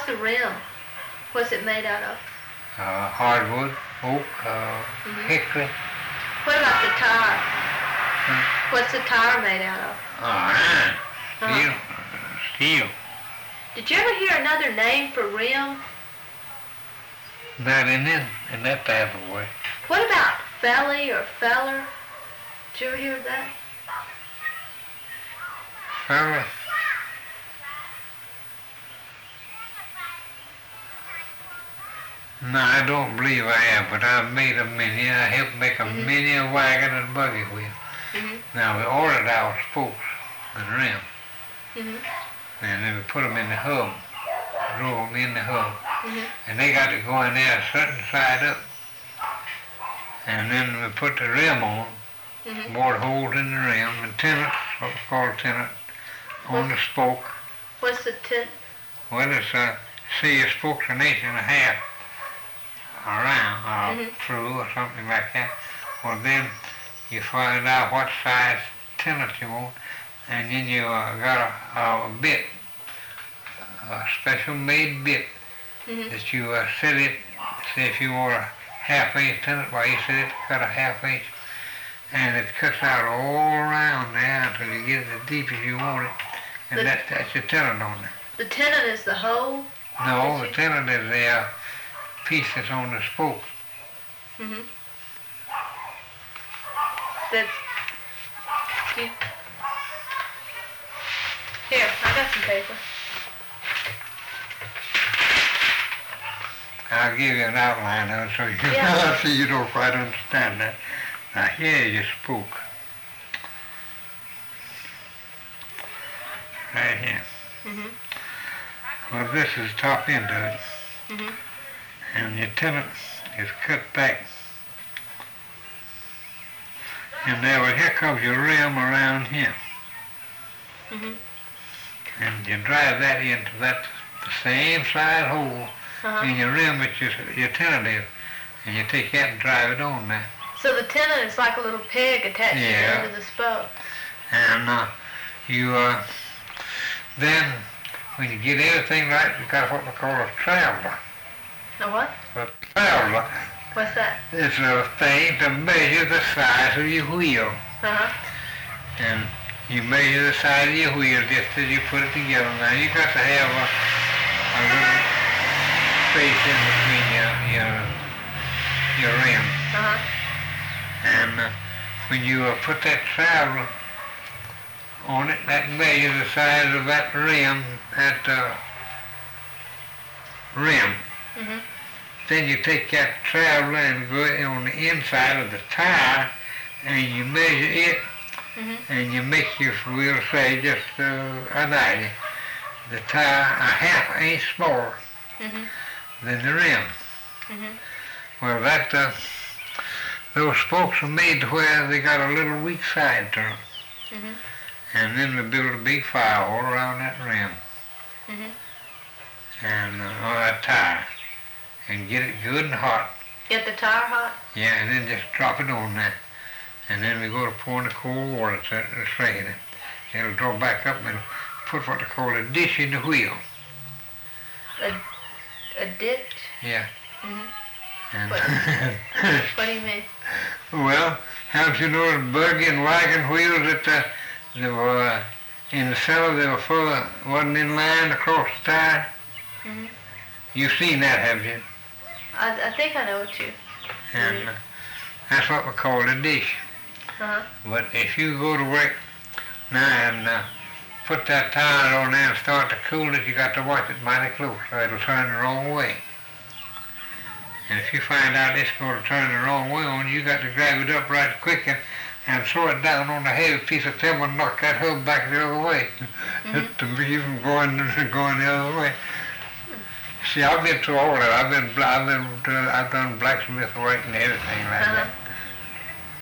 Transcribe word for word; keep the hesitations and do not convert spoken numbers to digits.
how's the rim? What's it made out of? Uh, hardwood, oak, uh, Mm-hmm. hickory. What about the tire? Huh? What's the tire made out of? Oh, iron, steel, Uh-huh. steel. Did you ever hear another name for rim? Not in this, in that type of way. What about felly or feller? Did you ever hear that? Fella. No, I don't believe I have, but I've made a mini. I helped make a Mhm. mini wagon and buggy wheel. Mm-hmm. Now we ordered our spokes and rim, Mm-hmm. and then we put them in the hub, drove them in the hub, Mm-hmm. and they got to go in there a certain side up. And then we put the rim on, Mm-hmm. bored holes in the rim, and tenants, what's called tenant, on the spoke. What's the tin? Well, it's uh, say your spoke's an inch and a half around or Mhm. through or something like that. Well, then you find out what size tenant you want, and then you uh, got a, a bit, a special made bit Mm-hmm. that you uh, set it. Say if you want a half inch tenant, well, you set it to cut a half inch, and it cuts out all around there until you get it as deep as you want it, and The- that, that's your tenant on there. The tenon is the hole. No, the Yes, tenant is the uh, piece that's on the spoke. Mm-hmm. That. You, here, I got some paper. I'll give you an outline of it so you Yeah. so you don't quite understand that. Now here is your spoke. Right here. Mm-hmm. Well, this is top end of it, Mm-hmm. and your tenant is cut back. And now well, here comes your rim around here, Mm-hmm. and you drive that into that the same side hole Uh-huh. in your rim that your, your tenant is, and you take that and drive it on there. So the tenon is like a little peg attached Yeah. to the end of the spoke. And uh, you uh, then, when you get everything right, you got what we call a traveler. A what? A traveler What's that? is a thing to measure the size of your wheel. Uh-huh. And you measure the size of your wheel just as you put it together. Now you got to have a, a little space in between your your, your rim. Uh-huh. And uh, when you uh, put that traveler on it, that measures the size of that rim, that uh, rim. Mm-hmm. Then you take that traveler and go it on the inside of the tire, and you measure it, Mm-hmm. and you make your, we'll say, just uh, an idea, the tire a half inch smaller Mm-hmm. than the rim. Mm-hmm. Well, that uh, those spokes are made to where they got a little weak side to them. Mm-hmm. And then we build a big fire all around that rim Mm-hmm. and uh, on that tire and get it good and hot. Get the tire hot? Yeah, and then just drop it on there. And then we go to pouring the cold water to it and strain it. It'll draw back up and put what they call a dish in the wheel. A, a ditch? Yeah. Mm-hmm. And What? What do you mean? well, haven't you noticed buggy and wagon wheels that uh, they were uh, in the cellar, they were full of, wasn't in line across the tire? Mm-hmm. You've seen that, have you? I, I think I know what you... And uh, that's what we call a dish. Uh-huh. But if you go to work now and uh, put that tire on there and start to cool it, you got to watch it mighty close or it'll turn the wrong way. And if you find out it's going to turn the wrong way on you, got to grab it up right quick and, and throw it down on a heavy piece of timber and knock that hub back the other way. Mm-hmm. To be from going, going the other way. See, I've been through all that. I've been, I've been, I've done blacksmith work and everything like Uh-huh. that.